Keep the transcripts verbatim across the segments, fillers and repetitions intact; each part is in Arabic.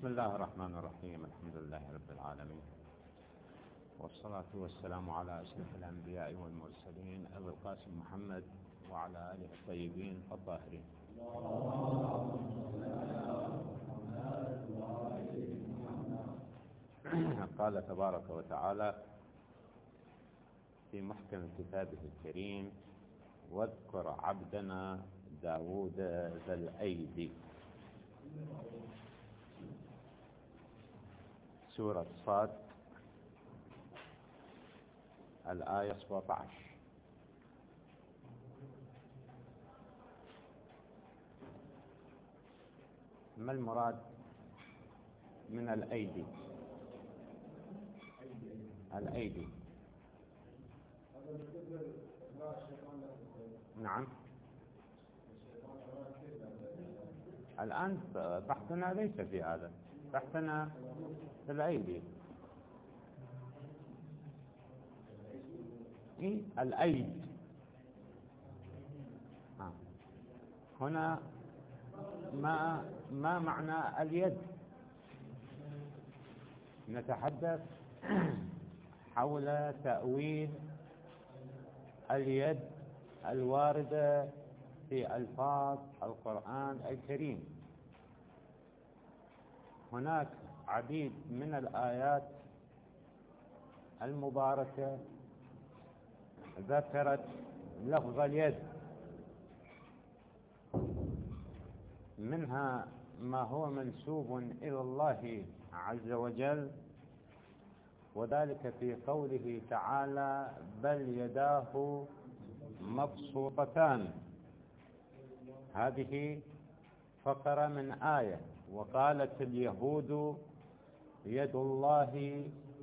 بسم الله الرحمن الرحيم. الحمد لله رب العالمين، والصلاة والسلام على أشرف الأنبياء والمرسلين أبي القاسم محمد وعلى آله الطيبين الطاهرين. قال تبارك وتعالى في محكم كتابه الكريم: واذكر عبدنا داود ذا الأيدي. سورة صاد الآية سبعة عشر. ما المراد من الأيدي؟ الأيدي نعم. الآن بحثنا ليس في هذا، بحثنا في الأيدي. إيه الأيد؟ آه. هنا ما ما معنى اليد؟ نتحدث حول تأويل اليد الواردة في ألفاظ القرآن الكريم. هناك عديد من الآيات المباركة ذكرت لفظ اليد، منها ما هو منسوب إلى الله عز وجل، وذلك في قوله تعالى: بل يداه مبسوطتان. هذه فقرة من آية. وقالت اليهود يد الله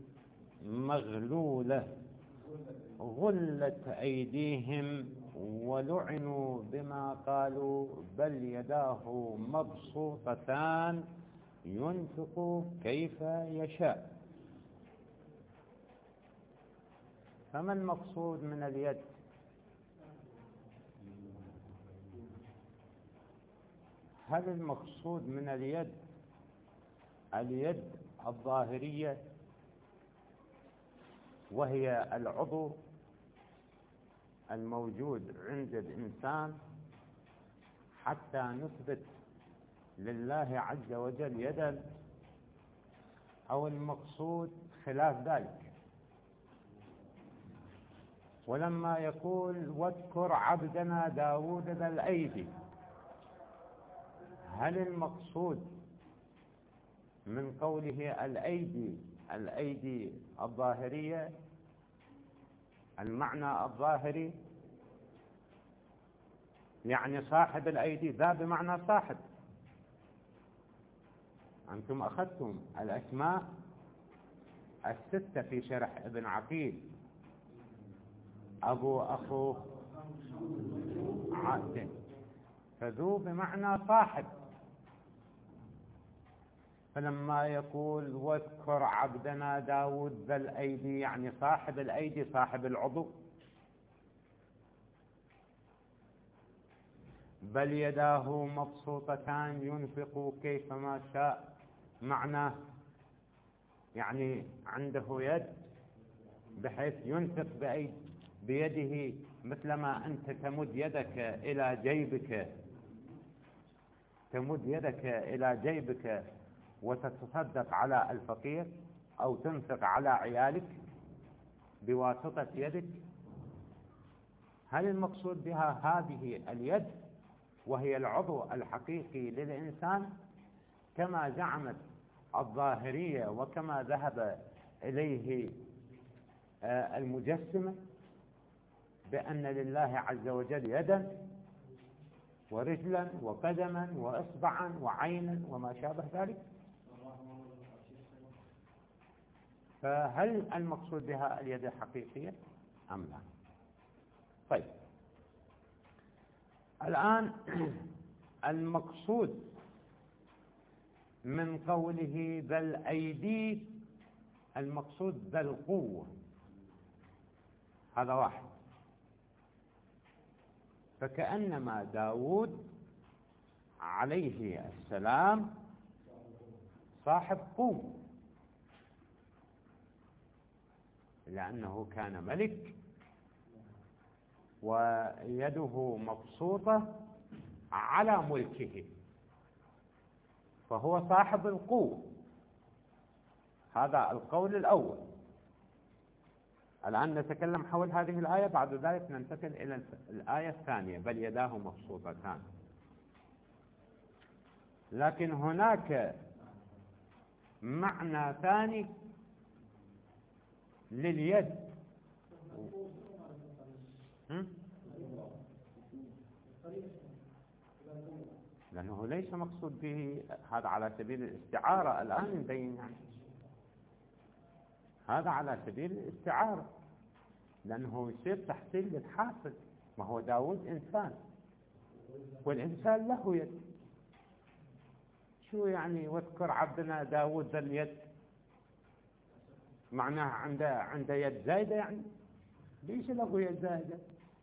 مغلولة غلت أيديهم ولعنوا بما قالوا بل يداه مبسوطتان ينفق كيف يشاء. فما المقصود من اليد؟ هل المقصود من اليد اليد الظاهرية وهي العضو الموجود عند الإنسان حتى نثبت لله عز وجل يدا، أو المقصود خلاف ذلك؟ ولما يقول واذكر عبدنا داود ذا الأيدي، هل المقصود من قوله الأيدي الأيدي الظاهرية المعنى الظاهري، يعني صاحب الأيدي، ذا بمعنى صاحب؟ أنتم أخذتم الأسماء الستة في شرح ابن عقيل: أبو، أخو، عاد، فذو بمعنى صاحب. فلما يقول واذكر عبدنا داود ذا الأيدي، يعني صاحب الأيدي، صاحب العضو. بل يداه مبسوطتان ينفق كيفما شاء، معناه يعني عنده يد بحيث ينفق بأيدي بيده، مثلما أنت تمد يدك إلى جيبك تمد يدك إلى جيبك وتتصدق على الفقير أو تنفق على عيالك بواسطة يدك. هل المقصود بها هذه اليد وهي العضو الحقيقي للإنسان كما زعمت الظاهرية وكما ذهب إليه المجسمة بأن لله عز وجل يدا ورجلا وقدما وإصبعا وعينا وما شابه ذلك؟ فهل المقصود بها اليد الحقيقية أم لا؟ طيب، الآن المقصود من قوله ذا الأيدي، المقصود ذا القوة، هذا واحد. فكأنما داود عليه السلام صاحب قوة، لأنه كان ملك ويده مبسوطة على ملكه، فهو صاحب القوة. هذا القول الأول. الآن نتكلم حول هذه الآية، بعد ذلك ننتقل إلى الآية الثانية: بل يداه مبسوطتان. لكن هناك معنى ثاني لليد. لأنه ليس مقصود به هذا على سبيل الاستعارة. الآن نبين يعني هذا على سبيل الاستعارة، لأنه يصير تحصيل للحاصل. ما هو داود إنسان، والإنسان له يد. شو يعني واذكر عبدنا داود ذا اليد؟ معناها عنده عنده يد زايدة يعني؟ ليس له يد زايدة.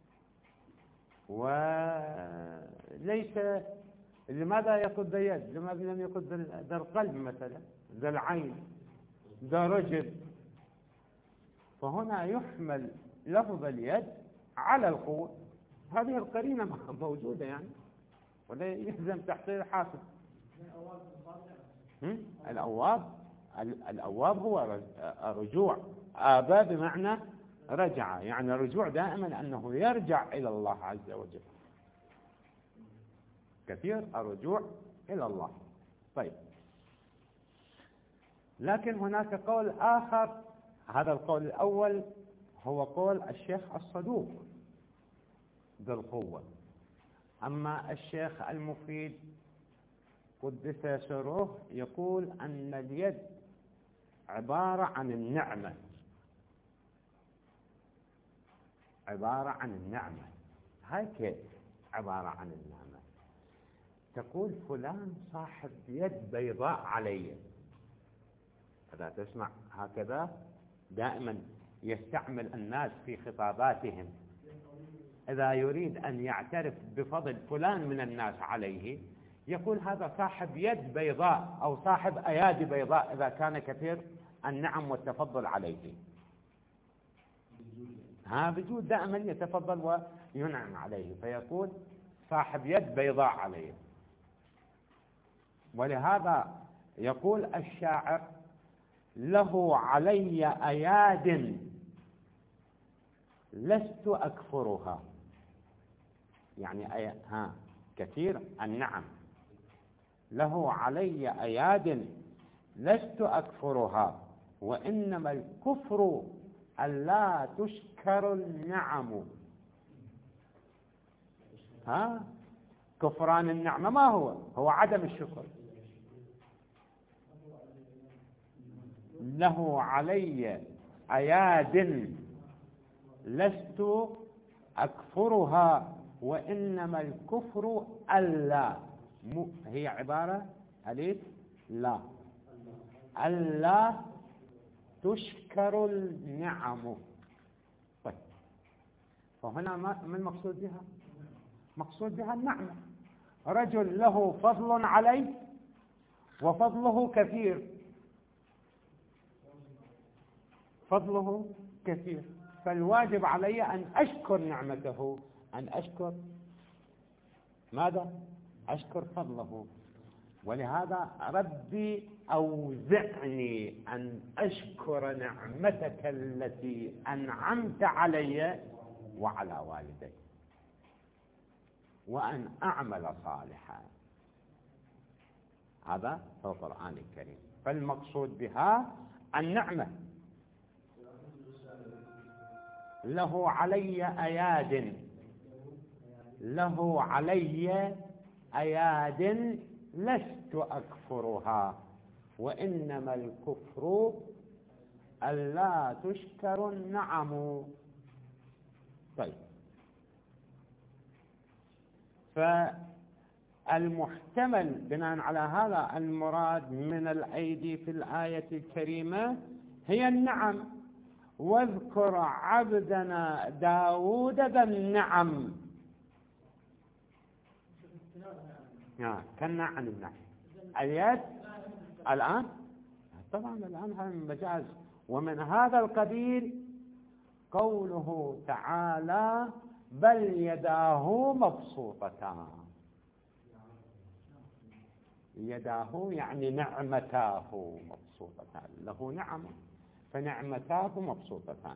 وليس لماذا يقود ذا يد؟ لماذا لم يقود ذا القلب مثلا، ذا العين، ذا رجل؟ فهنا يحمل لفظ اليد على القوة. هذه القرينة موجودة يعني، ولا يلزم تحصيل حاصل. الأواب الأواب هو رجوع. آبى بمعنى رجع، يعني الرجوع دائما أنه يرجع إلى الله عز وجل. كثير الرجوع إلى الله. طيب، لكن هناك قول آخر. هذا القول الأول هو قول الشيخ الصدوق ذو القوة. أما الشيخ المفيد قدس سره يقول أن اليد عبارة عن النعمة، عبارة عن النعمة. هاي كيف عبارة عن النعمة؟ تقول فلان صاحب يد بيضاء علي. إذا تسمع هكذا دائما يستعمل الناس في خطاباتهم، إذا يريد أن يعترف بفضل فلان من الناس عليه يقول هذا صاحب يد بيضاء أو صاحب أيادي بيضاء، إذا كان كثير النعم والتفضل عليه. ها بجود دائما يتفضل وينعم عليه، فيقول صاحب يد بيضاء عليه. ولهذا يقول الشاعر: له علي أياد لست أكفرها. يعني أي... ها كثير النعم. له علي أياد لست أكفرها، وإنما الكفر ألا تشكر النعم. ها كفران النعمة ما هو؟ هو عدم الشكر. له علي أياد لست أكفرها، وإنما الكفر ألا. هي عبارة أليف لا، ألا تشكر النعم. طيب، فهنا ما المقصود بها؟ مقصود بها النعمة. رجل له فضل علي وفضله كثير، فضله كثير، فالواجب علي أن أشكر نعمته، أن أشكر ماذا؟ أشكر فضله. ولهذا ربي أوزعني أن أشكر نعمتك التي أنعمت علي وعلى والدي، وأن أعمل صالحا. هذا هو القرآن الكريم. فالمقصود بها النعمة. له علي أياد، له علي أياد لست أكفرها، وإنما الكفر ألا تشكر النعم. طيب، فالمحتمل بناء على هذا المراد من الأيدي في الآية الكريمة هي النعم. واذكر عبدنا داود ذا النعم. كنا عن النعم. اليد الآن طبعا الآن هذا مجاز. ومن هذا القبيل قوله تعالى بل يداه مبسوطتان. يداه يعني نعمتاه مبسوطتان، له نعمة فنعمتاه مبسوطتان.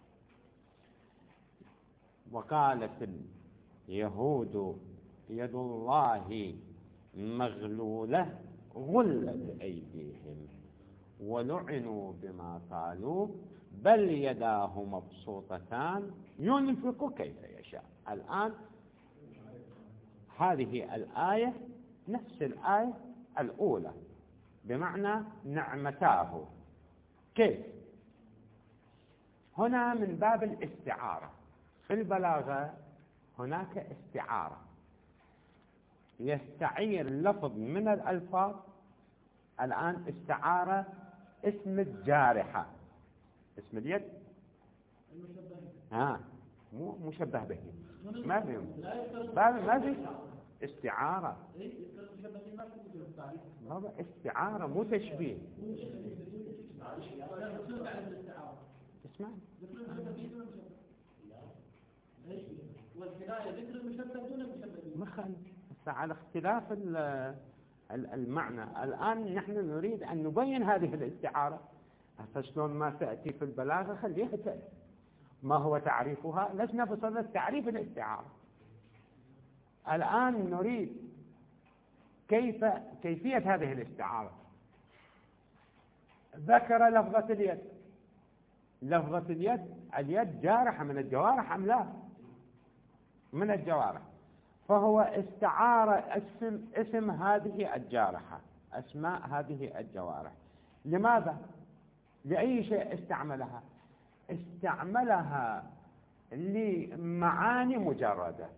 وقالت اليهود يد الله مغلولة غلت أيديهم ولعنوا بما قالوا بل يداه مبسوطتان ينفق كيف يشاء. الآن هذه الآية نفس الآية الأولى بمعنى نعمتاه. كيف؟ هنا من باب الاستعارة. في البلاغة هناك استعارة، يستعير لفظ من الألفاظ. الآن استعارة اسم الجارحة، اسم اليد ها مو مشبه به، ما في ما في استعارة، استعارة مو تشبيه. اسمع والكناية ذكر المشبه دون المشبه مخالف على اختلاف المعنى. الآن نحن نريد أن نبين هذه الاستعارة. شلون ما تأتي في البلاغة خليها تأتي. ما هو تعريفها؟ لسنا بصدد تعريف الاستعارة. الآن نريد كيف كيفية هذه الاستعارة. ذكر لفظة اليد. لفظة اليد، اليد جارحة من الجوارح أم لا؟ من الجوارح. فهو استعار اسم, اسم هذه الجارحة، أسماء هذه الجوارح. لماذا؟ لأي شيء استعملها؟ استعملها لمعاني مجردة.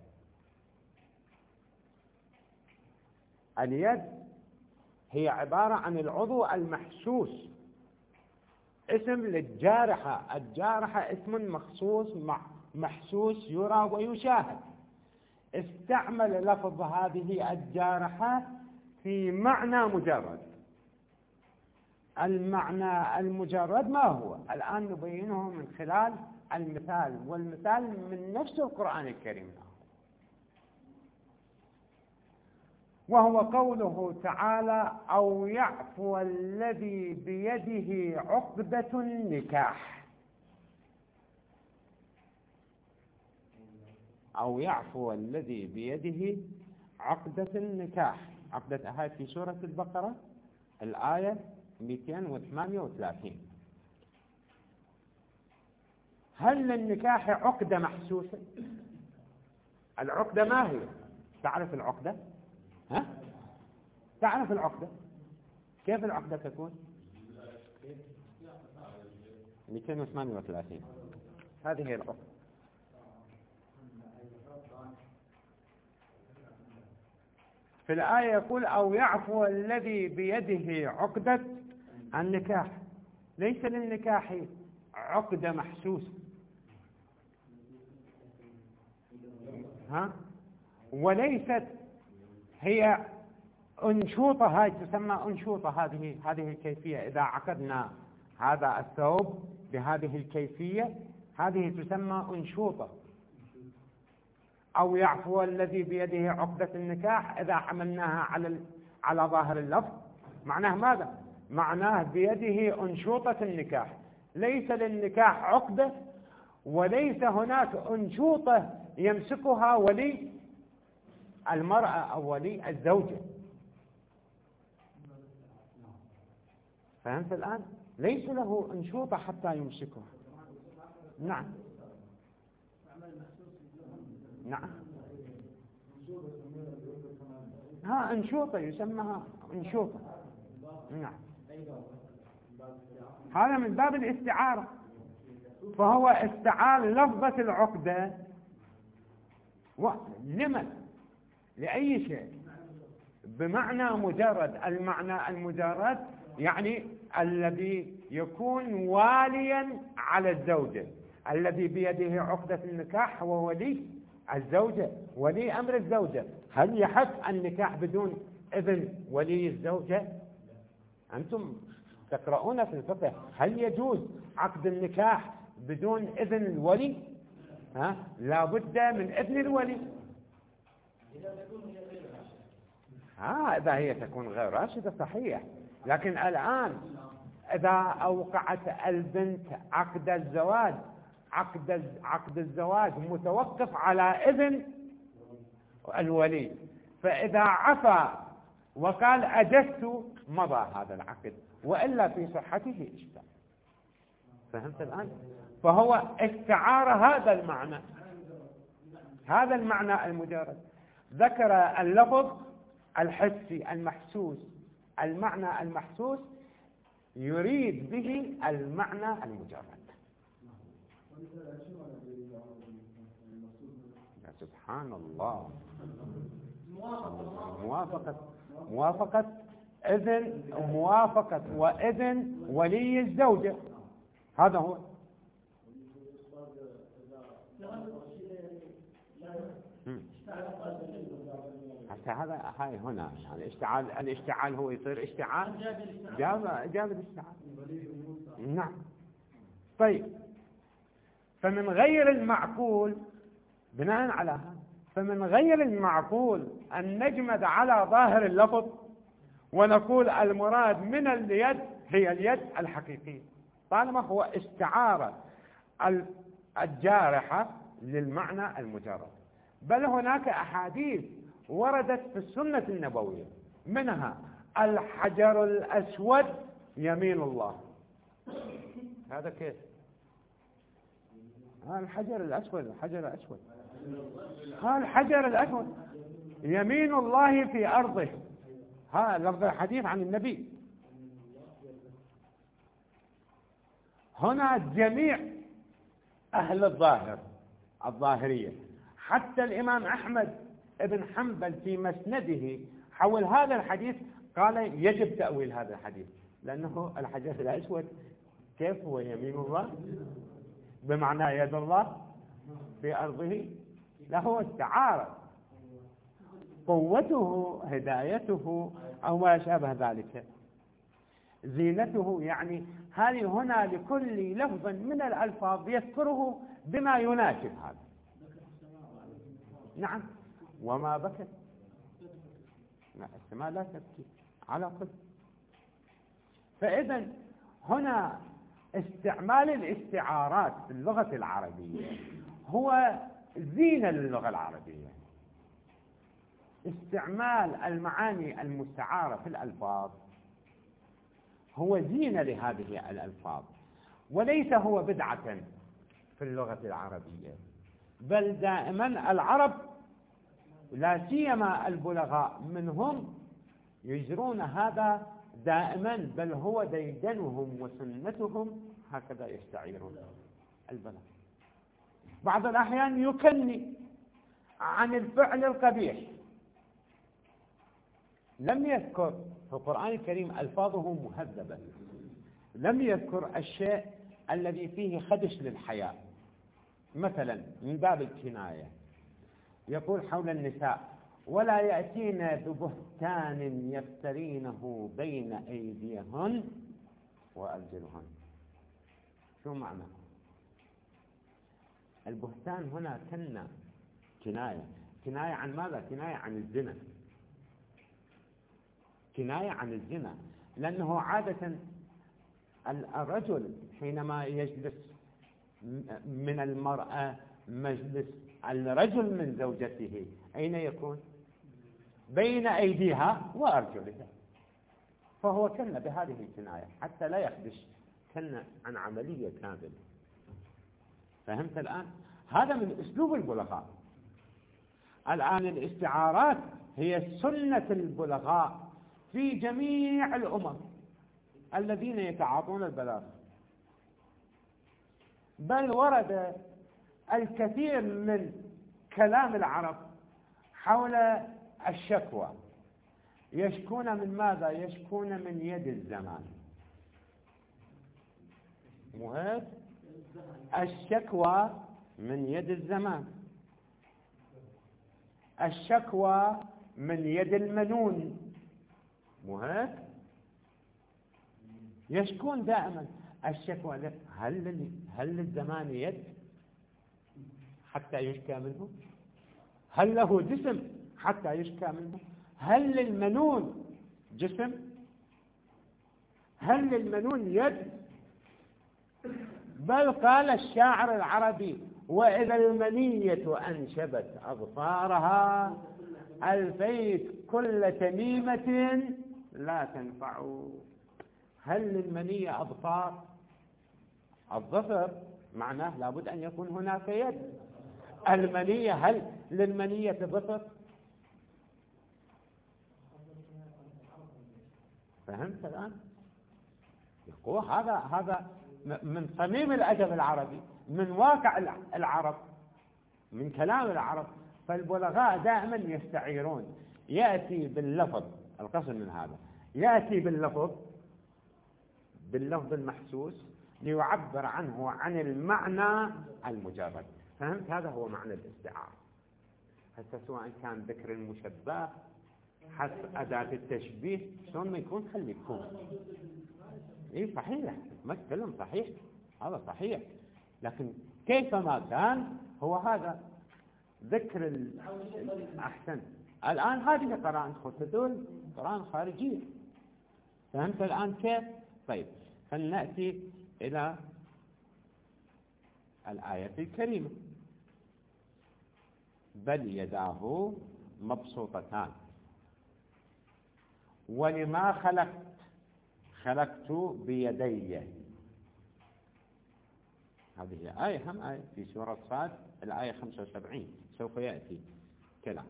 اليد هي عبارة عن العضو المحسوس، اسم للجارحة. الجارحة اسم مخصوص محسوس يرى ويشاهد. استعمل لفظ هذه الجارحة في معنى مجرد. المعنى المجرد ما هو؟ الآن نبينه من خلال المثال، والمثال من نفس القرآن الكريم، وهو قوله تعالى أو يعفو الذي بيده عقدة النكاح. أو يعفو الذي بيده عقدة النكاح. عقدة هاي في سورة البقرة الآية مئتين وثمانية وثلاثين. هل للنكاح عقدة محسوسة؟ العقدة ما هي؟ تعرف العقدة؟ ها؟ تعرف العقدة؟ كيف العقدة تكون؟ مئتين وثمانية وثلاثين هذه هي العقدة. في الآية يقول أو يعفو الذي بيده عقدة النكاح. ليس للنكاح عقدة محسوسة، ها؟ وليست هي أنشوطة. هاي تسمى أنشوطة. هذه هذه الكيفية. إذا عقدنا هذا الثوب بهذه الكيفية هذه تسمى أنشوطة. أو يعفو الذي بيده عقدة النكاح إذا حملناها على على ظاهر اللفظ معناه ماذا؟ معناه بيده أنشوطة النكاح. ليس للنكاح عقدة، وليس هناك أنشوطة يمسكها ولي المرأة أو ولي الزوجة. فهمت الآن؟ ليس له أنشوطة حتى يمسكها. نعم نعم ها أنشوطة يسمىها أنشوطة. نعم هذا من باب الاستعارة. فهو استعار لفظة العقدة لمن؟ لأي شيء بمعنى مجرد. المعنى المجرد يعني الذي يكون واليا على الزوجة. الذي بيده عقدة النكاح هو ولي الزوجة، ولي أمر الزوجة. هل يحق النكاح بدون إذن ولي الزوجة؟ أنتم تقرؤون في الفقه هل يجوز عقد النكاح بدون إذن الولي؟ ها؟ لا بد من إذن الولي. ها إذا هي تكون غير راشدة صحيح، لكن الآن إذا أوقعت البنت عقد الزواج عقد عقد الزواج متوقف على إذن الولي، فإذا عفى وقال أجزت مضى هذا العقد، وإلا في صحته إشكال. فهمت الآن؟ فهو استعار هذا المعنى، هذا المعنى المجرد، ذكر اللفظ الحسي المحسوس، المعنى المحسوس يريد به المعنى المجرد. يا سبحان الله، موافقة موافقة إذن موافقة وإذن ولي الزوجة، هذا هو. حتى هذا هاي هنا يعني الاشتعال، الاشتعال هو يصير اشتعال، جاب جاب الاشتعال. نعم. طيب، فمن غير المعقول بناء على هذا، فمن غير المعقول أن نجمد على ظاهر اللفظ ونقول المراد من اليد هي اليد الحقيقية، طالما هو استعارة الجارحة للمعنى المجرد. بل هناك أحاديث وردت في السنة النبوية، منها الحجر الأسود يمين الله. هذا كيف؟ ها الحجر الأسود، الحجر الأسود، ها الحجر الأسود يمين الله في أرضه. ها لفظ الحديث عن النبي. هنا جميع أهل الظاهر الظاهرية، حتى الإمام أحمد بن حنبل في مسنده حول هذا الحديث قال يجب تأويل هذا الحديث، لأنه الحجر الأسود كيف هو يمين الله بمعنى يد الله في أرضه، له استعارة، قوته، هدايته أو ما شابه ذلك، زينته. يعني هذه هنا لكل لفظ من الألفاظ يذكره بما يناسب هذا. نعم. وما بكت، السماء لا تبكي على كل. فإذا هنا استعمال الاستعارات في اللغة العربية هو زينة للغة العربية. استعمال المعاني المستعارة في الألفاظ هو زينة لهذه الألفاظ، وليس هو بدعة في اللغة العربية. بل دائما العرب لا سيما البلغاء منهم يجرون هذا دائما، بل هو ديدنهم وسنتهم، هكذا يستعيرون البلاغ. بعض الأحيان يكني عن الفعل القبيح، لم يذكر في القرآن الكريم ألفاظه مهذبة، لم يذكر الشيء الذي فيه خدش للحياء. مثلا من باب الكناية يقول حول النساء: ولا يأتين ببهتان يفترينه بين أيديهن وأرجلهن. شو معنى البهتان هنا؟ كنا كناية، كناية عن ماذا؟ كناية عن الزنا، كناية عن الزنا، لأنه عادة الرجل حينما يجلس من المرأة مجلس الرجل من زوجته أين يكون؟ بين أيديها وأرجلها، فهو كن بهذه الكناية حتى لا يخدش، كن عن عملية كاملة. فهمت الآن؟ هذا من أسلوب البلغاء. الآن الاستعارات هي سنة البلغاء في جميع الأمم الذين يتعاطون البلاغ. بل ورد الكثير من كلام العرب حول الشكوى، يشكون من ماذا؟ يشكون من يد الزمان. مهد الشكوى من يد الزمان، الشكوى من يد المنون. مهد يشكون دائما. الشكوى هل هل للزمان يد حتى يشكى منه؟ هل له جسم حتى يشكى منه؟ هل للمنون جسم؟ هل للمنون يد؟ بل قال الشاعر العربي: وإذا المنية أنشبت أظفارها ألفيت كل تميمة لا تنفع. هل للمنية أظفار؟ الظفر معناه لابد أن يكون هناك يد. المنية، هل للمنية ظفر؟ فهمت الآن؟ يقول هذا هذا من صميم الأدب العربي، من واقع العرب، من كلام العرب. فالبلغاء دائما يستعيرون، يأتي باللفظ، القصد من هذا يأتي باللفظ باللفظ المحسوس ليعبر عنه عن المعنى المجرد. فهمت؟ هذا هو معنى الاستعارة. حتى سواء كان ذكر المشبه حسب أداة التشبيه شلون ما يكون خلي يكون. إيه صحيح، ما تكلم صحيح، هذا صحيح، لكن كيفما كان هو هذا ذكر الأحسن. الآن هذه قرائن تدل قرائن خارجية. فهمت الآن كيف؟ طيب فلنأتي إلى الآية الكريمة: بل يداه مبسوطتان ولما خلقت خلقت بيدي. هذه آية هم آية في سورة صاد الآية خمسة وسبعين، سوف يأتي كلام.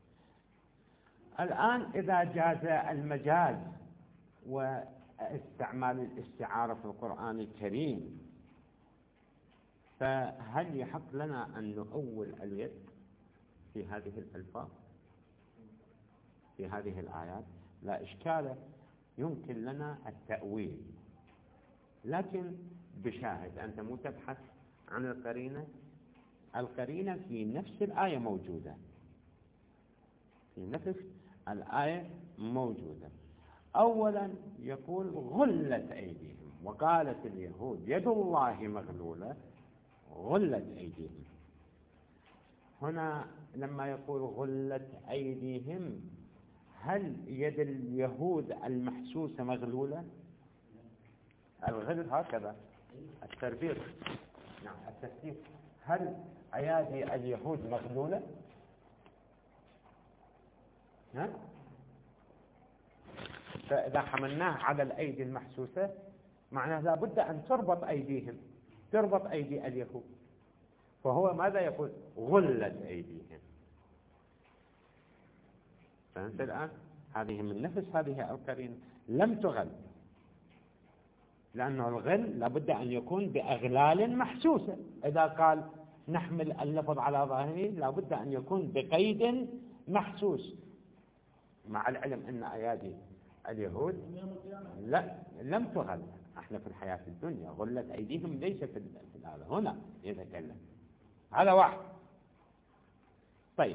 الآن إذا جاز المجاز واستعمال الاستعارة في القرآن الكريم، فهل يحق لنا أن نؤول اليد في هذه الألفاظ في هذه الآيات؟ لا إشكال، يمكن لنا التأويل، لكن بشاهد. أنت مو تبحث عن القرينة، القرينة في نفس الآية موجودة، في نفس الآية موجودة. أولا يقول غلت أيديهم، وقالت اليهود يد الله مغلولة، غلت أيديهم. هنا لما يقول غلت أيديهم، هل يد اليهود المحسوسة مغلولة؟ الغل هكذا التربيط، نعم التسديد. هل أيادي اليهود مغلولة؟ ها؟ فإذا حملناه على الأيدي المحسوسة معناه لابد أن تربط أيديهم، تربط أيدي اليهود. فهو ماذا يقول؟ غلت أيديهم. فهمت الآن؟ هذه من نفس هذه القرينة، لم تغل، لأنه الغل لابد أن يكون بأغلال محسوسة. إذا قال نحمل اللفظ على ظاهره لابد أن يكون بقيد محسوس، مع العلم أن أيادي اليهود لا لم تغل. احنا في الحياة الدنيا غلت أيديهم ليس في هذا، هنا يتكلم هذا واحد. طيب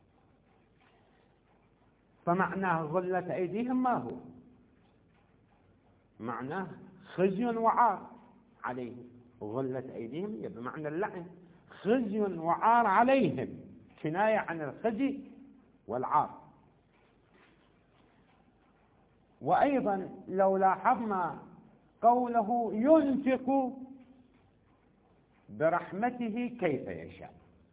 فمعناه غلت أيديهم ما هو؟ معناه خزي وعار عليهم. غلت أيديهم بمعنى اللعن، خزي وعار عليهم، كناية عن الخزي والعار. وأيضا لو لاحظنا قوله ينفق برحمته كيف يشاء،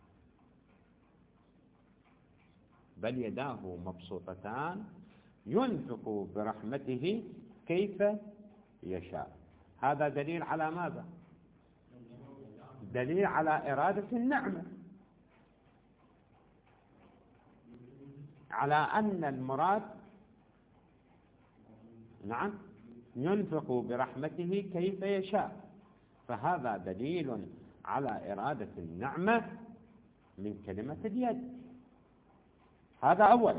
بل يداه مبسوطتان ينفق برحمته كيف يشاء. هذا دليل على ماذا؟ دليل على إرادة النعمة، على أن المراد نعم ينفق برحمته كيف يشاء. فهذا دليل على إرادة النعمة من كلمة اليد. هذا أولا.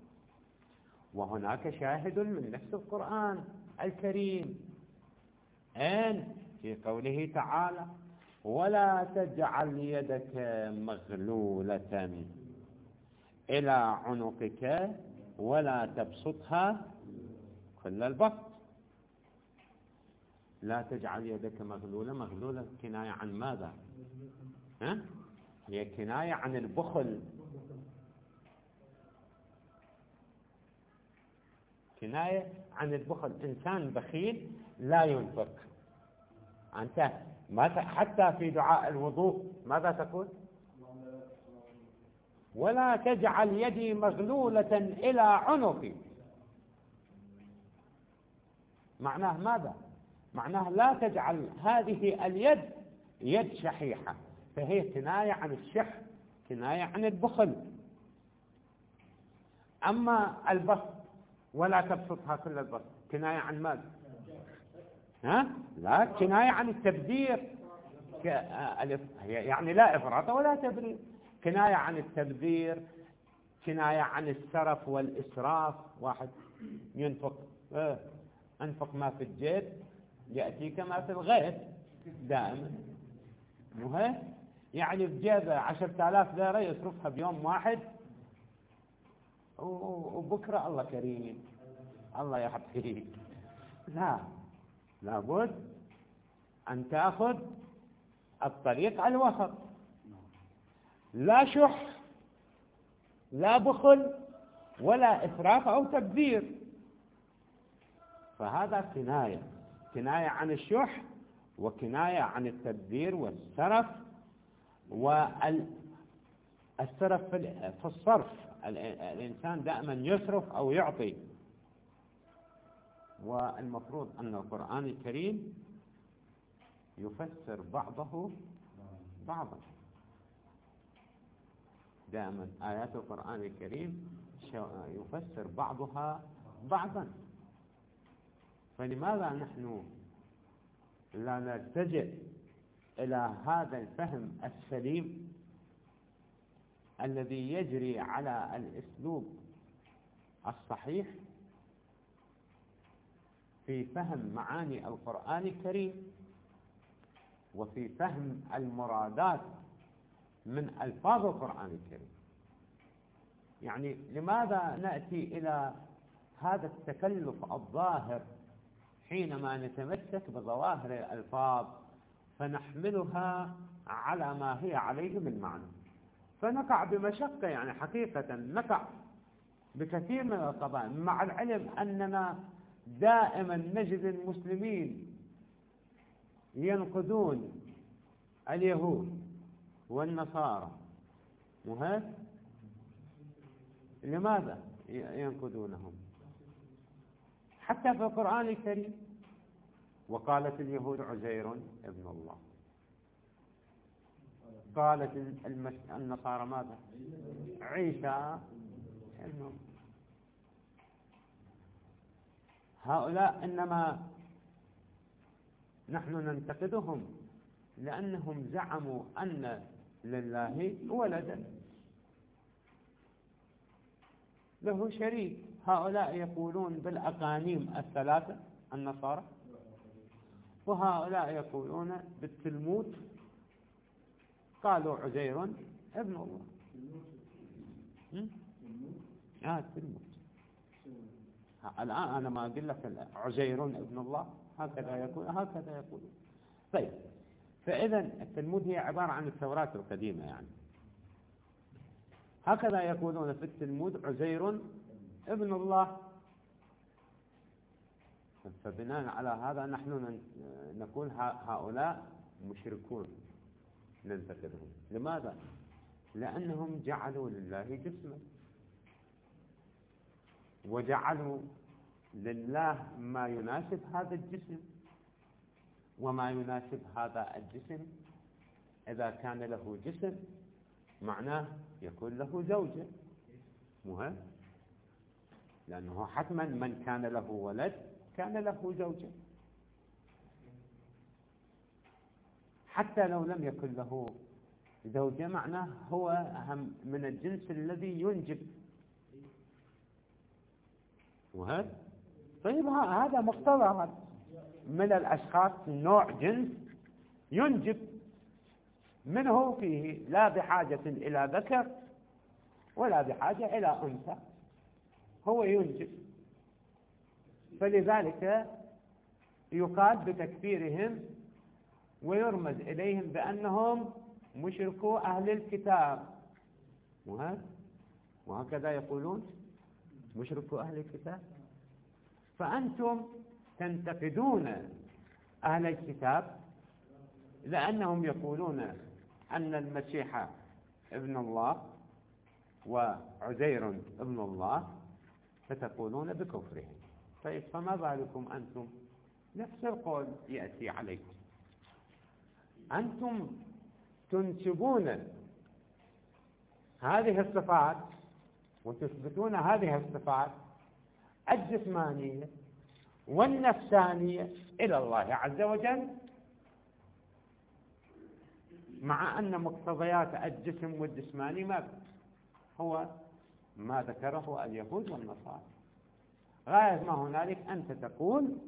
وهناك شاهد من نفس القرآن الكريم، أين؟ في قوله تعالى ولا تجعل يدك مغلولة إلى عنقك ولا تبسطها كل البسط. لا تجعل يدك مغلولة. مغلولة كناية عن ماذا؟ ها؟ هي كناية عن البخل، كناية عن البخل. إنسان بخيل لا ينفق. أنت حتى في دعاء الوضوء ماذا تقول؟ ولا تجعل يدي مغلولة إلى عنقي. معناه ماذا؟ معناه لا تجعل هذه اليد يد شحيحة، فهي كناية عن الشح، كناية عن البخل. أما البسط ولا تبسطها كل البسط كناية عن ماذا؟ ها؟ لا، كناية عن التبذير، يعني لا إفراط ولا تبذير، كناية عن التبذير، كناية عن السرف والإسراف. واحد ينفق، اه أنفق ما في الجيب يأتيك ما في الغيب دائما، مو هيك؟ يعني في جيبه عشرة آلاف ليرة يصرفها بيوم واحد، وبكرة الله كريم الله يعطيك. لا، لابد أن تأخذ الطريق الوسط، لا شح لا بخل ولا إسراف أو تبذير. فهذا كناية، كناية عن الشح وكناية عن التبذير والسرف. والسرف في الصرف، الإنسان دائما يصرف أو يعطي. والمفروض أن القرآن الكريم يفسر بعضه بعضا. دائما آيات القرآن الكريم يفسر بعضها بعضا. فلماذا نحن لا نلتجئ إلى هذا الفهم السليم الذي يجري على الأسلوب الصحيح في فهم معاني القرآن الكريم وفي فهم المرادات من ألفاظ القرآن الكريم؟ يعني لماذا نأتي إلى هذا التكلف الظاهر حينما نتمسك بظواهر الألفاظ فنحملها على ما هي عليه من معنى، فنقع بمشقة، يعني حقيقة نقع بكثير من القضايا، مع العلم أننا دائما نجد المسلمين ينقدون اليهود والنصارى. وهيك لماذا ينقدونهم؟ حتى في القرآن الكريم وقالت اليهود عزير ابن الله، قالت النصارى ماذا؟ عيسى ابن الله. هؤلاء إنما نحن ننتقدهم لأنهم زعموا أن لله ولدا له شريك. هؤلاء يقولون بالأقانيم الثلاثة النصارى، وهؤلاء يقولون بالتلمود قالوا عزير ابن الله. آه التلمود. الآن أنا ما أقول لك عزير ابن الله، هكذا يقول هكذا يقول. طيب، فإذا التلمود هي عبارة عن التوراة القديمة، يعني هكذا يقولون في التلمود عزير ابن الله. فبناء على هذا نحن نقول هؤلاء مشركون ننتقدهم. لماذا؟ لأنهم جعلوا لله جسما، وجعلوا لله ما يناسب هذا الجسم، وما يناسب هذا الجسم إذا كان له جسم معناه يكون له زوجة، مهم، لأنه حتما من كان له ولد كان له زوجة، حتى لو لم يكن له زوجة معناه هو من الجنس الذي ينجب، مهم. طيب هذا مقتضى من الأشخاص نوع جنس ينجب منه فيه، لا بحاجة إلى ذكر ولا بحاجة إلى أنثى، هو ينجب. فلذلك يقال بتكفيرهم ويرمز إليهم بأنهم مشركو أهل الكتاب، وهكذا يقولون مشركو أهل الكتاب. فأنتم تنتقدون أهل الكتاب لأنهم يقولون أن المسيح ابن الله وعزير ابن الله، فتقولون بكفرهم. طيب فما بالكم أنتم؟ نفس القول يأتي عليكم، أنتم تنسبون هذه الصفات وتثبتون هذه الصفات الجسمانية والنفسانية إلى الله عز وجل، مع أن مقتضيات الجسم والجسماني ما هو ما ذكره اليهود والنصارى. غاية ما هنالك أنت تقول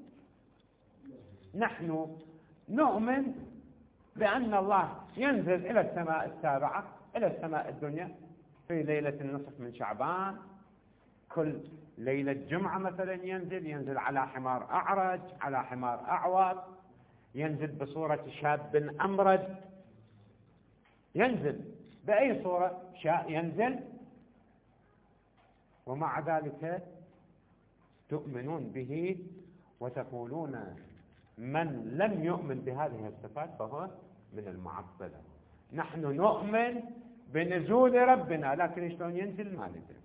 نحن نؤمن بأن الله ينزل إلى السماء السابعة، إلى السماء الدنيا في ليلة النصف من شعبان، كل ليلة جمعة مثلا ينزل ينزل على حمار أعرج، على حمار أعور، ينزل بصورة شاب أمرد، ينزل بأي صورة شاء ينزل، ومع ذلك تؤمنون به وتقولون من لم يؤمن بهذه الصفات فهو من المعطلة. نحن نؤمن بنزول ربنا، لكن شلون ينزل ما ندري.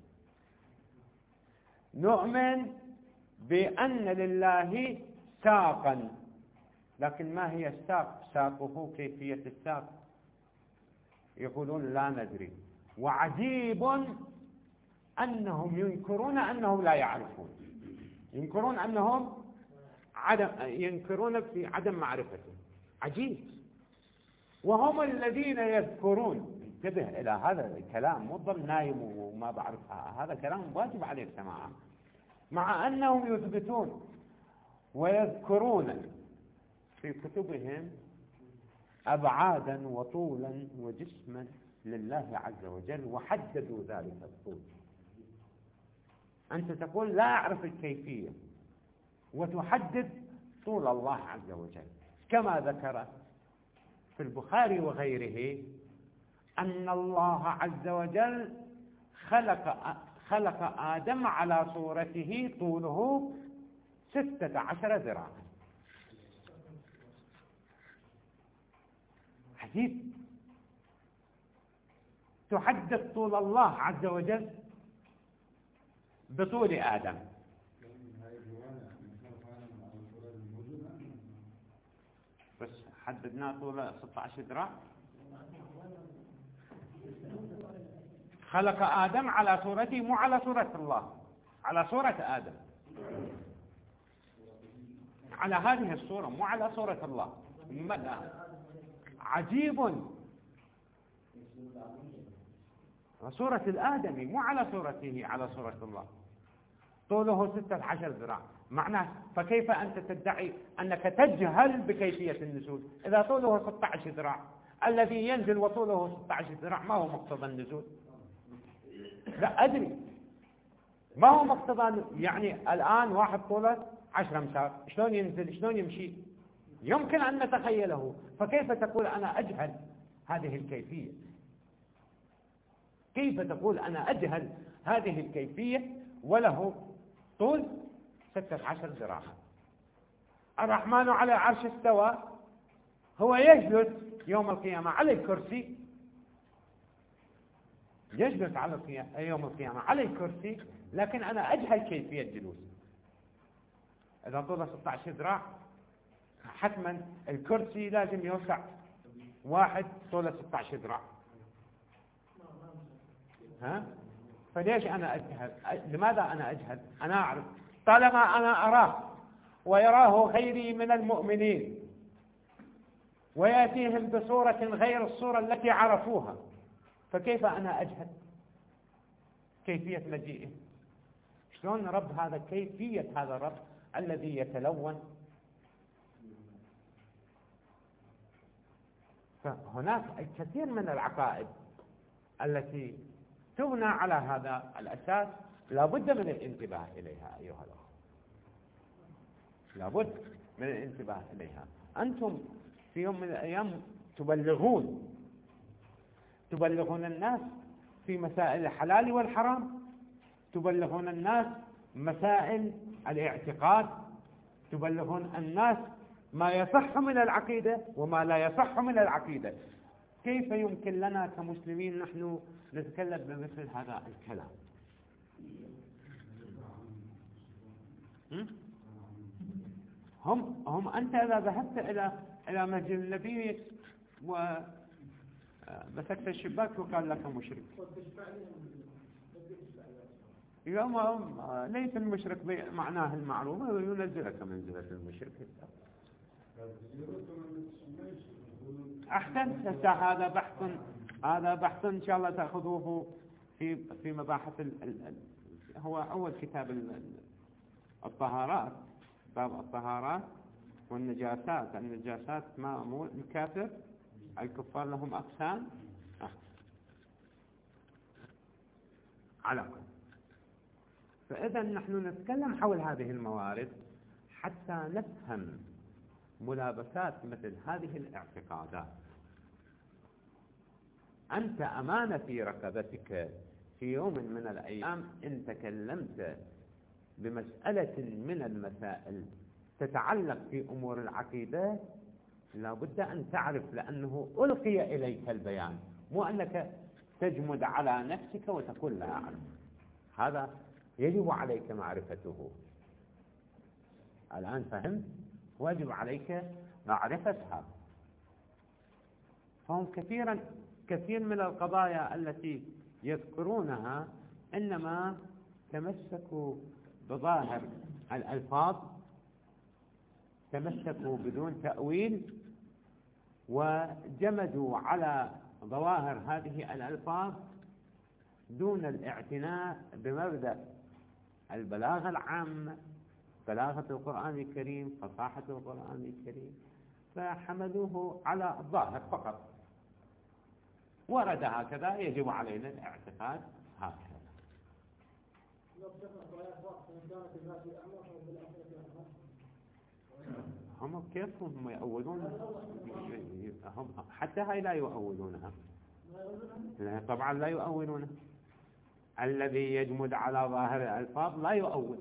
نؤمن بأن لله ساقا، لكن ما هي الساق؟ ساقه كيفية الساق يقولون لا ندري. وعجيب أنهم ينكرون أنهم لا يعرفون، ينكرون أنهم عدم ينكرون في عدم معرفته. عجيب. وهم الذين يذكرون، انتبه إلى هذا الكلام، مو ضل نايم وما بعرف، هذا كلام واجب عليك سماعه. مع أنهم يثبتون ويذكرون في كتبهم أبعادا وطولا وجسما لله عز وجل، وحددوا ذلك الطول. أنت تقول لا أعرف الكيفية وتحدد طول الله عز وجل، كما ذكر في البخاري وغيره أن الله عز وجل خلق خلق آدم على صورته طوله ستة عشر ذراعا. عجيب. تحدد طول الله عز وجل بطول آدم. بس حددنا طوله ستة عشر ذراع. خلق آدم على صورته، مو على صورة الله، على صورة آدم، على هذه الصورة، مو على صورة الله. عجيب. صورة الآدمي مو على صورته، على صورة الله. طوله ستة عشر ذراع، معناه فكيف أنت تدعي أنك تجهل بكيفية النزول إذا طوله ستة عشر ذراع؟ الذي ينزل وطوله ستة عشر ذراع ما هو مقتضى النزول؟ لا أدري ما هو مقتضى. يعني الآن واحد طوله عشر أمتار، شلون ينزل؟ شلون يمشي؟ يمكن أن نتخيله. فكيف تقول أنا أجهل هذه الكيفية؟ كيف تقول أنا أجهل هذه الكيفية وله طول ستة عشر ذراعا؟ الرحمن على عرش استوى، هو يجلس يوم القيامة على الكرسي، يجلس على يوم القيامة على الكرسي، لكن أنا أجهل كيفية جلوسه. إذا طوله ستة عشر ذراع حتما الكرسي لازم يوسع واحد طوله ستة عشر ذراع. ها؟ فليش أنا أجهل؟ لماذا أنا أجهل؟ أنا أعرف طالما أنا أراه ويراه غيري من المؤمنين ويأتيهم بصورة غير الصورة التي عرفوها، فكيف أنا أجهل كيفية مجيئه؟ شلون رب هذا؟ كيفية هذا الرب الذي يتلون؟ فهناك الكثير من العقائد التي تبنى على هذا الأساس لا بد من الانتباه إليها أيها الأخوة، لا بد. من الانتباه إليها. أنتم في يوم من الأيام تبلغون تبلغون الناس في مسائل الحلال والحرام، تبلغون الناس مسائل الاعتقاد، تبلغون الناس ما يصح من العقيدة وما لا يصح من العقيدة. كيف يمكن لنا كمسلمين نحن نتكلم بمثل هذا الكلام؟ هم هم أنت إذا ذهبت إلى إلى مسجد النبي ومسكت الشباك وقال لك مشرك، يوم ليس المشرك بمعناه المعروف وينزلك منزلة المشرك. أحسنت. هذا بحث هذا بحث إن شاء الله تأخذوه في في مباحث ال ال هو أول كتاب الطهارات، باب الطهارات والنجاسات. النجاسات ما مو الكافر، الكفار لهم أقسام. أه. على كل. فإذا نحن نتكلم حول هذه الموارد حتى نفهم ملابسات مثل هذه الاعتقادات. أنت أمانة في رقبتك في يوم من الأيام إن تكلمت بمسألة من المسائل تتعلق في أمور العقيدة لا بد أن تعرف، لأنه ألقي إليك البيان، مو أنك تجمد على نفسك وتقول لا أعلم. هذا يجب عليك معرفته. الآن فهمت؟ واجب عليك معرفة هذا. فهم كثيرا كثير من القضايا التي يذكرونها إنما تمسكوا بظاهر الألفاظ، تمسكوا بدون تأويل، وجمدوا على ظواهر هذه الألفاظ دون الاعتناء بمبدأ البلاغة العامة، بلاغة القرآن الكريم، فصاحة القرآن الكريم، فحملوه على الظاهر فقط. ورد هكذا، يجب علينا الاعتقاد هكذا. هم كيف هم يؤولون؟ هم حتى هاي لا يؤولونها. طبعا لا يؤولونها. الذي يجمد على ظاهر الألفاظ لا يؤول.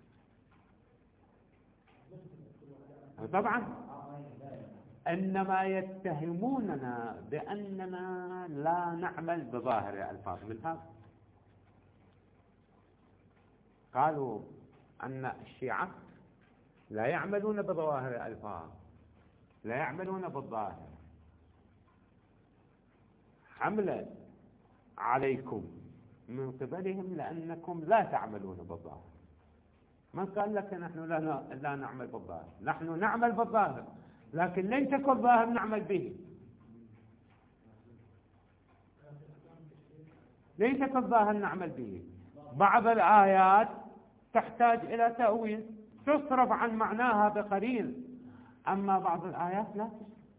طبعا إنما يتهموننا بأننا لا نعمل بظاهر الألفاظ. مثال قالوا أن الشيعة لا يعملون بظواهر الألفاظ، لا يعملون بالظاهر. حملة عليكم من قبلهم لأنكم لا تعملون بالظاهر. من قال لك نحن لا لا نعمل بالظاهر؟ نحن نعمل بالظاهر، لكن ليس كل ظاهر نعمل به. ليس كل ظاهر نعمل به. بعض الآيات تحتاج إلى تأويل، تصرف عن معناها بقليل، أما بعض الآيات لا.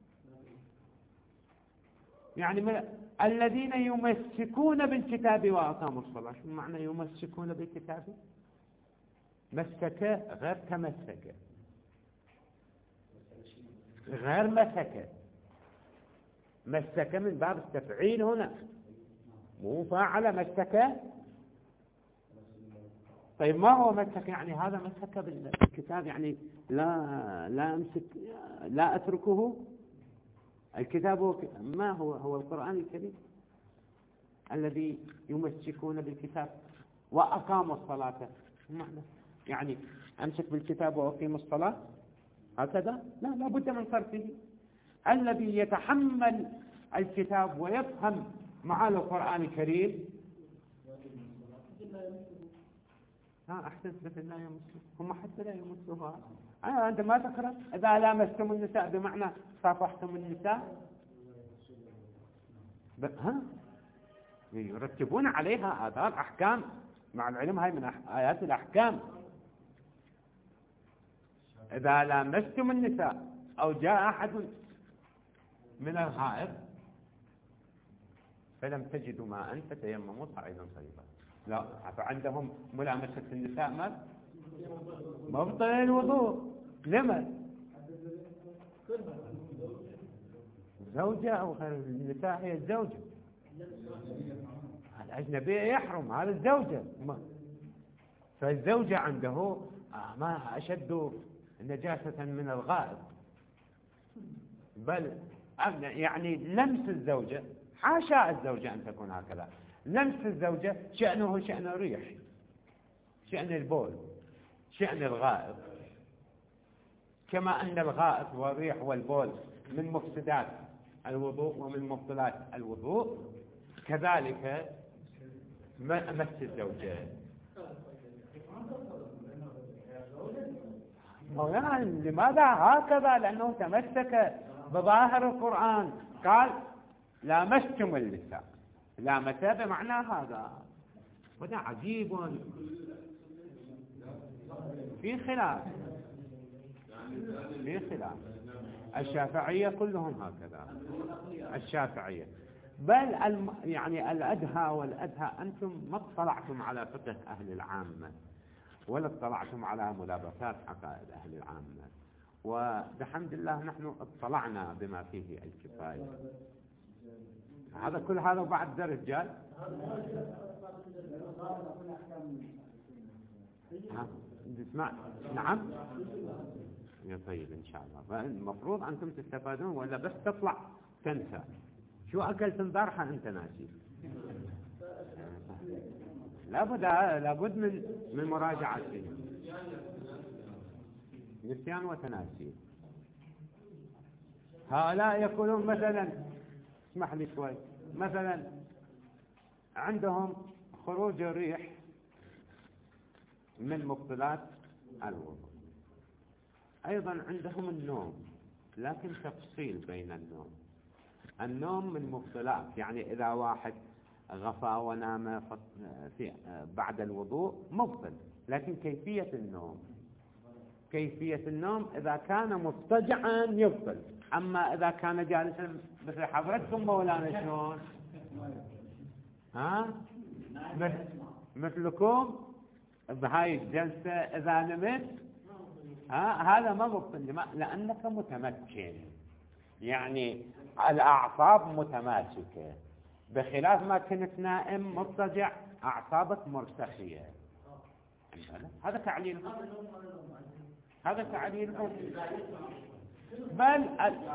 يعني من الذين يمسكون بالكتاب وأقاموا الصلاة. شو معنى يمسكون بالكتاب؟ مسك غير تمسك، غير مسك. مسك من باب التفعيل هنا، مو فاعل مسك. طيب ما هو مسك؟ يعني هذا مسك بالكتاب، يعني لا لا أمسك، لا أتركه. الكتاب هو ما هو؟ هو القرآن الكريم الذي يمسكون بالكتاب وأقاموا الصلاة. معنى يعني أمسك بالكتاب وأقيم الصلاة هكذا؟ لا، لا بد من صرفه. الذي يتحمل الكتاب ويفهم معاني القرآن الكريم. ها أحسنت، مثل لا يمسه. هم حتى لا يمسوها. أنا أنت ما تقرأ إذا لامستم النساء بمعنى صافحتم النساء. ها يرتبون عليها آثار أحكام، مع العلم هاي من آيات الأحكام. إذا لامستم النساء أو جاء أحد من الغائط فلم تجدوا ماء فتيمموا صعيدا طيبا. لا، فعندهم ملامسة النساء ما مبطل الوضوء. لما؟ زوجة أو غير النساء هي الزوجة. الأجنبية يحرم، هذا الزوجة. فالزوجة عنده ما أشد نجاسة من الغائب، بل يعني لمس الزوجة، حاشا الزوجة أن تكون هكذا، لمس الزوجة شأنه شأن الريح، شأن البول، شأن الغائب، كما أن الغائب والريح والبول من مفسدات الوضوء ومن مبطلات الوضوء، كذلك مس الزوجة. مولانا لماذا هكذا؟ لأنه تمسك بظاهر القرآن، قال لامستم اللسان، لامس بمعنى هذا، وده عجيب في خلاف في خلاف الشافعية كلهم هكذا، الشافعية بل الم... يعني الأدهى والأدهى أنتم ما اطلعتم على فقه أهل العامة ولا اطلعتم على ملابسات عقائد أهل العامة، والحمد لله نحن اطلعنا بما فيه الكفاية. هذا كل هذا وبعد ذا رجال تسمع. نعم يا طيب إن شاء الله. المفروض أنتم تستفادون ولا بس تطلع تنسى شو أكلت امبارحة أنت ناسي. لابد لابد من من مراجعة نسيان وتناسي. هؤلاء يقولون مثلا، اسمح لي شوي، مثلا عندهم خروج الريح من مبطلات الوضوء، أيضا عندهم النوم، لكن تفصيل بين النوم. النوم من مبطلات، يعني إذا واحد غفى ونام في بعد الوضوء مبطل، لكن كيفية النوم، كيفية النوم إذا كان مضطجعا يبطل، أما إذا كان جالسا مثل حضرتكم مولانا شلون ها مثلكم بهاي الجلسة إذا نمت ها هذا ما مبطل، لأنك متمكن، يعني الأعصاب متماسكة، بخلاف ما كنت نائم مضطجع أعصابك مرتخية. هذا تعليل، هذا تعليل. بل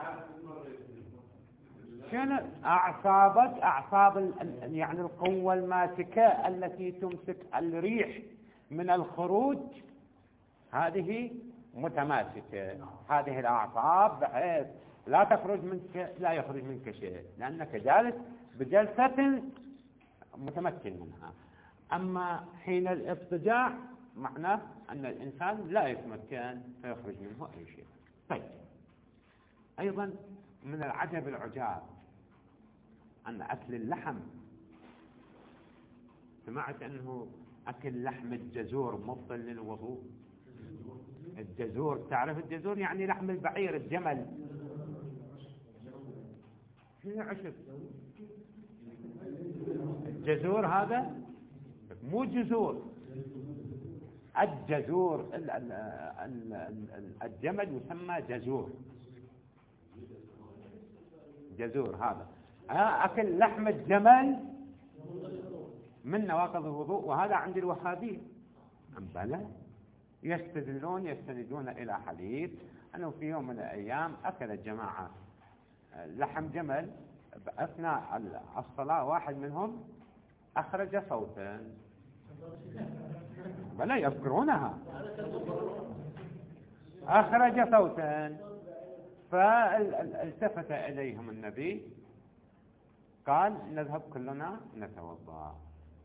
شنو أعصابك؟ أعصاب يعني القوة الماسكة التي تمسك الريح من الخروج، هذه متماسكة، هذه الأعصاب بحيث لا تخرج منك، لا يخرج منك شيء، لأنك جالس بجلسة متمكن منها. أما حين الاضطجاع معناه أن الإنسان لا يتمكن فيخرج منه أي شيء. طيب، أيضا من العجب العجاب أن أكل اللحم، سمعت أنه أكل لحم الجزور مبطل للوضوء. الجزور، تعرف الجزور يعني لحم البعير، الجمل، هي عشب. الجزور هذا مو جزور، الجزور الجمل يسمى جزور، جزور هذا أكل لحم الجمل من نواقض الوضوء، وهذا عند الوهابية. أم بلى؟ يستدلون يستندون إلى حديث أنه في يوم من الأيام أكل الجماعة لحم جمل أثناء الصلاة، واحد منهم أخرج صوتا. بلى يذكرونها، أخرج صوتا، فالتفت إليهم النبي قال نذهب كلنا نتوضأ،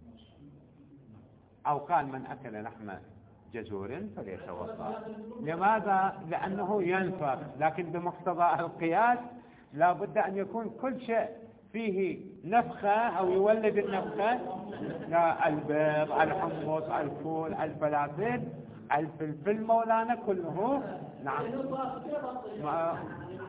أو قال من أكل لحم جزور فليتوضأ. لماذا؟ لأنه ينفخ، لكن بمقتضى القياس لا بد أن يكون كل شيء فيه نفخة أو يولد النفخة، لا البيض، الحمص، الفول، الفلافل، الفلفل مولانا كله. نعم